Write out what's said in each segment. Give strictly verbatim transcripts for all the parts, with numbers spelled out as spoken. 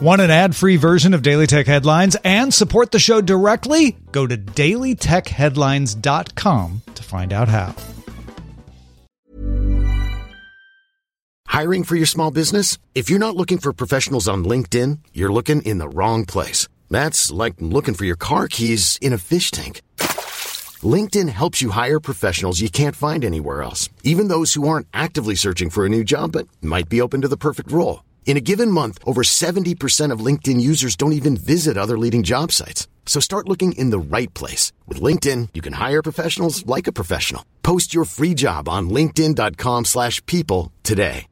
Want an ad-free version of Daily Tech Headlines and support the show directly? Go to daily tech headlines dot com to find out how. Hiring for your small business? If you're not looking for professionals on LinkedIn, you're looking in the wrong place. That's like looking for your car keys in a fish tank. LinkedIn helps you hire professionals you can't find anywhere else, even those who aren't actively searching for a new job but might be open to the perfect role. In a given month, over seventy percent of LinkedIn users don't even visit other leading job sites. So start looking in the right place. With LinkedIn, you can hire professionals like a professional. Post your free job on linkedin dot com slash people today.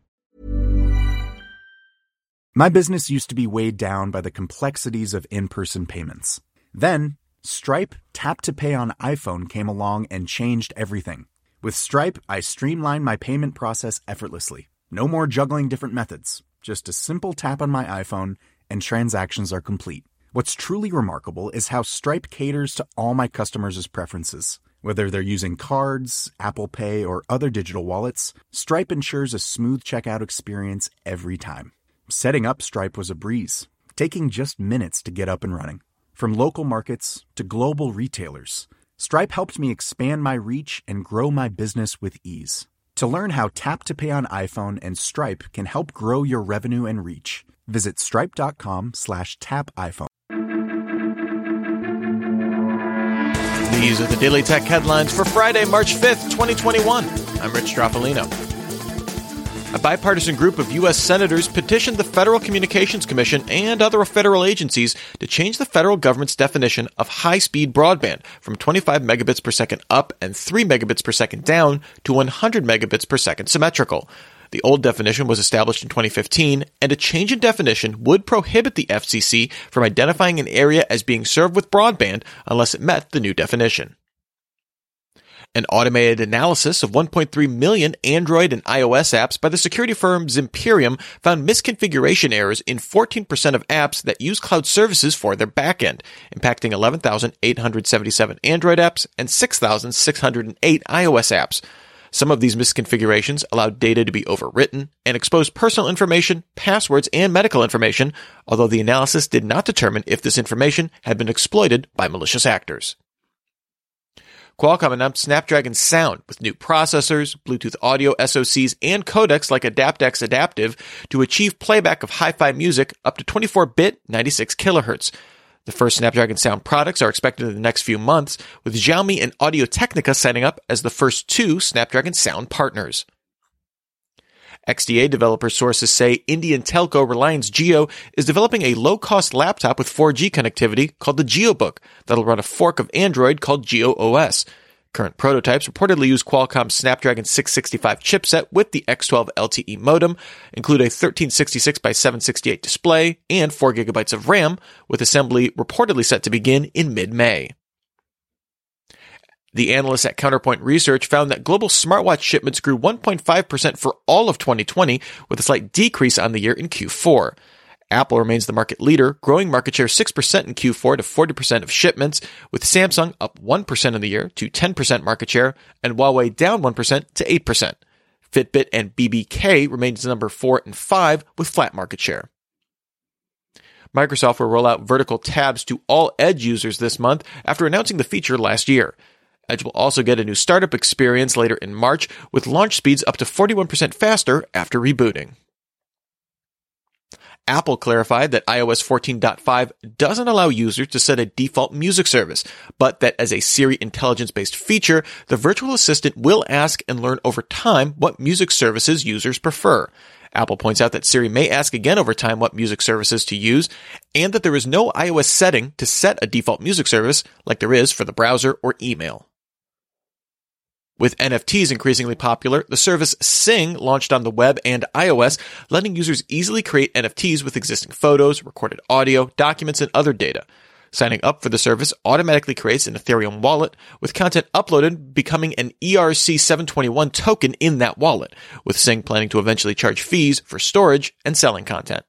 My business used to be weighed down by the complexities of in-person payments. Then, Stripe Tap to Pay on iPhone came along and changed everything. With Stripe, I streamlined my payment process effortlessly. No more juggling different methods. Just a simple tap on my iPhone and transactions are complete. What's truly remarkable is how Stripe caters to all my customers' preferences. Whether they're using cards, Apple Pay, or other digital wallets, Stripe ensures a smooth checkout experience every time. Setting up Stripe was a breeze, taking just minutes to get up and running. From local markets to global retailers, Stripe helped me expand my reach and grow my business with ease. To learn how Tap to Pay on iPhone and Stripe can help grow your revenue and reach, visit stripe.com slash tap iPhone. These are the Daily Tech Headlines for Friday, March fifth, twenty twenty-one. I'm Rich Stroffolino. A bipartisan group of U S senators petitioned the Federal Communications Commission and other federal agencies to change the federal government's definition of high-speed broadband from twenty-five megabits per second up and three megabits per second down to one hundred megabits per second symmetrical. The old definition was established in twenty fifteen, and a change in definition would prohibit the F C C from identifying an area as being served with broadband unless it met the new definition. An automated analysis of one point three million Android and iOS apps by the security firm Zimperium found misconfiguration errors in fourteen percent of apps that use cloud services for their backend, impacting eleven thousand eight hundred seventy-seven Android apps and six thousand six hundred eight iOS apps. Some of these misconfigurations allowed data to be overwritten and exposed personal information, passwords, and medical information, although the analysis did not determine if this information had been exploited by malicious actors. Qualcomm announced Snapdragon Sound with new processors, Bluetooth audio S O Cs, and codecs like AdaptX Adaptive to achieve playback of hi-fi music up to twenty-four bit, ninety-six kilohertz. The first Snapdragon Sound products are expected in the next few months, with Xiaomi and Audio-Technica signing up as the first two Snapdragon Sound partners. X D A developer sources say Indian telco Reliance Jio is developing a low-cost laptop with four G connectivity called the JioBook that'll run a fork of Android called JioOS. Current prototypes reportedly use Qualcomm's Snapdragon six sixty-five chipset with the X twelve L T E modem, include a thirteen sixty-six by seven sixty-eight display, and four gigabytes of RAM, with assembly reportedly set to begin in mid-May. The analysts at Counterpoint Research found that global smartwatch shipments grew one point five percent for all of twenty twenty, with a slight decrease on the year in Q four. Apple remains the market leader, growing market share six percent in Q four to forty percent of shipments, with Samsung up one percent in the year to ten percent market share, and Huawei down one percent to eight percent. Fitbit and B B K remains number four and five with flat market share. Microsoft will roll out vertical tabs to all Edge users this month after announcing the feature last year. Edge will also get a new startup experience later in March, with launch speeds up to forty-one percent faster after rebooting. Apple clarified that i O S fourteen point five doesn't allow users to set a default music service, but that as a Siri intelligence-based feature, the virtual assistant will ask and learn over time what music services users prefer. Apple points out that Siri may ask again over time what music services to use, and that there is no iOS setting to set a default music service like there is for the browser or email. With N F Ts increasingly popular, the service Sing launched on the web and iOS, letting users easily create N F Ts with existing photos, recorded audio, documents, and other data. Signing up for the service automatically creates an Ethereum wallet, with content uploaded becoming an E R C seven twenty-one token in that wallet, with Sing planning to eventually charge fees for storage and selling content.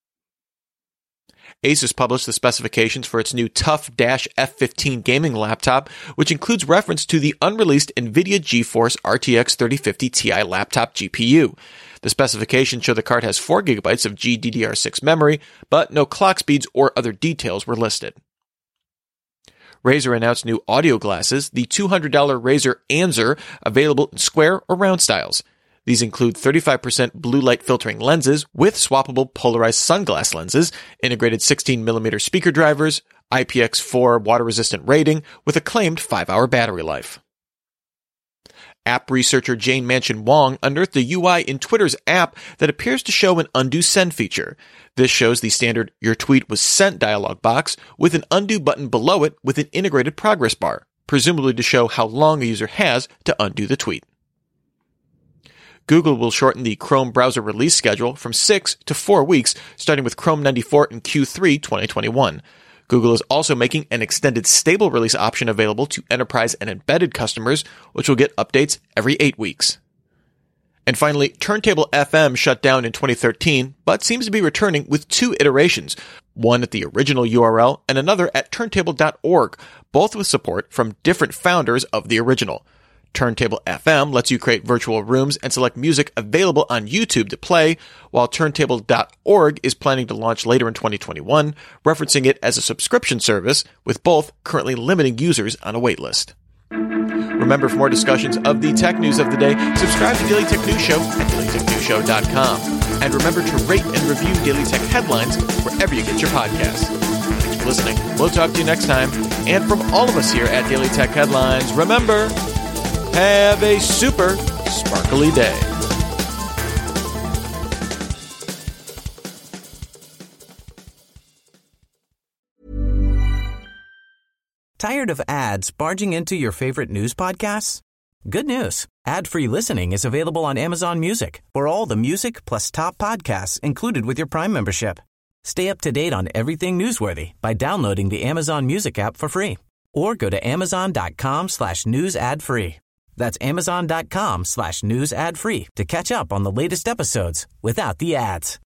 Asus published the specifications for its new TUF F fifteen gaming laptop, which includes reference to the unreleased NVIDIA GeForce R T X thirty fifty Ti laptop G P U. The specifications show the card has four gigabytes of G D D R six memory, but no clock speeds or other details were listed. Razer announced new audio glasses, the two hundred dollars Razer Anser, available in square or round styles. These include thirty-five percent blue light filtering lenses with swappable polarized sunglass lenses, integrated sixteen millimeter speaker drivers, I P X four water-resistant rating, with a claimed five hour battery life. App researcher Jane Manchin Wong unearthed a U I in Twitter's app that appears to show an undo send feature. This shows the standard "Your tweet was sent" dialog box with an undo button below it with an integrated progress bar, presumably to show how long a user has to undo the tweet. Google will shorten the Chrome browser release schedule from six to four weeks, starting with Chrome ninety-four in Q three twenty twenty-one. Google is also making an extended stable release option available to enterprise and embedded customers, which will get updates every eight weeks. And finally, Turntable F M shut down in twenty thirteen, but seems to be returning with two iterations, one at the original U R L and another at turntable dot org, both with support from different founders of the original. Turntable F M lets you create virtual rooms and select music available on YouTube to play, while turntable dot org is planning to launch later in twenty twenty-one, referencing it as a subscription service, with both currently limiting users on a waitlist. Remember, for more discussions of the tech news of the day, subscribe to Daily Tech News Show at daily tech news show dot com. And remember to rate and review Daily Tech Headlines wherever you get your podcasts. Thanks for listening. We'll talk to you next time. And from all of us here at Daily Tech Headlines, remember, have a super sparkly day. Tired of ads barging into your favorite news podcasts? Good news. Ad-free listening is available on Amazon Music for all the music plus top podcasts included with your Prime membership. Stay up to date on everything newsworthy by downloading the Amazon Music app for free or go to amazon.com slash news ad free. That's amazon.com slash news ad free to catch up on the latest episodes without the ads.